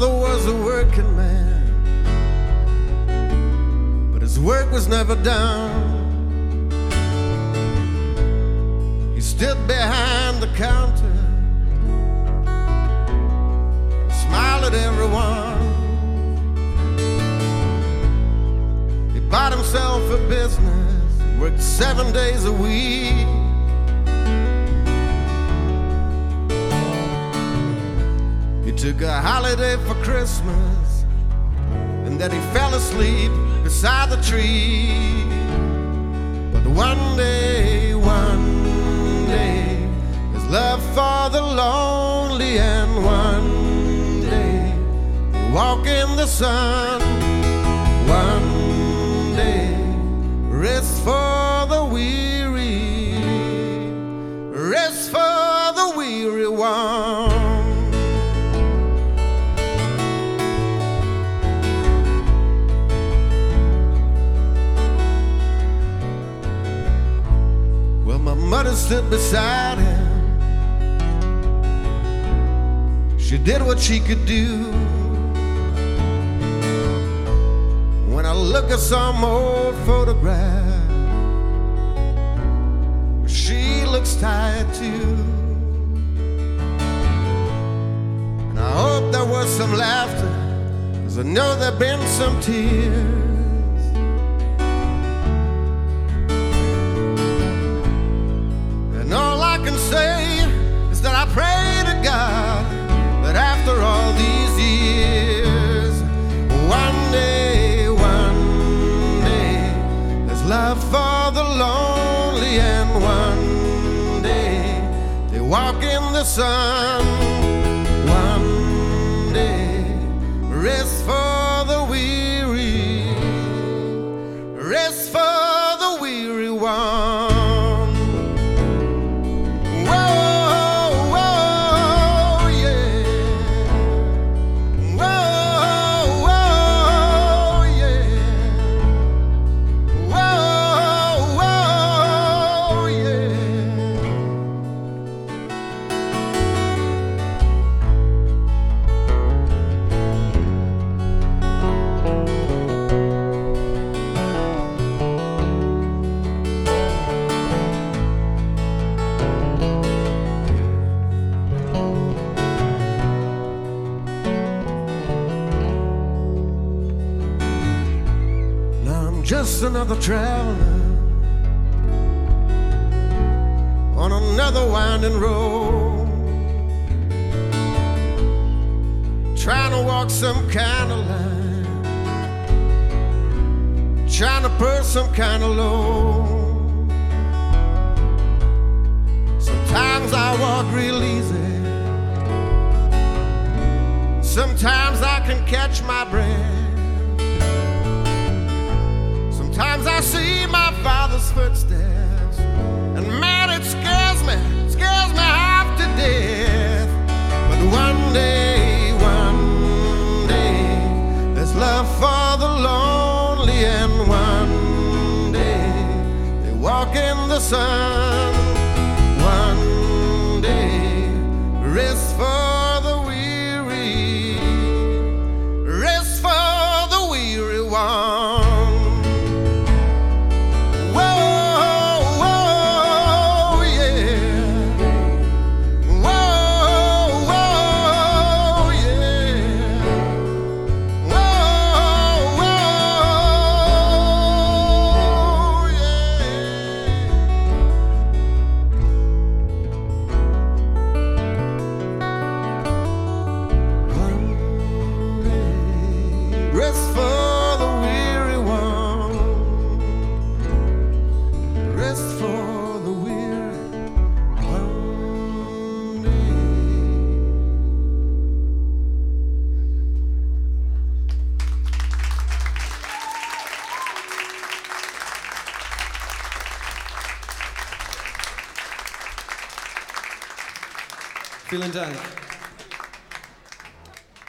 father was a working man, but his work was never done. He stood behind the counter, smiled at everyone. He bought himself a business, worked 7 days a week. He took a holiday for Christmas, and then he fell asleep beside the tree. But one day, his love for the lonely, and one day, he walk in the sun. One day, rest for the weary, rest for the weary one. My mother stood beside him. She did what she could do. When I look at some old photograph, she looks tired too. And I hope there was some laughter, 'cause I know there've been some tears. All I can say is that I pray to God that after all these years, one day, there's love for the lonely, and one day they walk in the sun. One day, rest for the weary, rest for the weary one. Just another traveler on another winding road, trying to walk some kind of line, trying to push some kind of load. Sometimes I walk real easy, sometimes I can catch my breath. Sometimes I see my father's footsteps, and man, it scares me half to death. But one day, there's love for the lonely, and one day, they walk in the sun. One day, rest for the weary, rest for the weary one. Rest for the weary one, rest for the weary one day. Vielen Dank.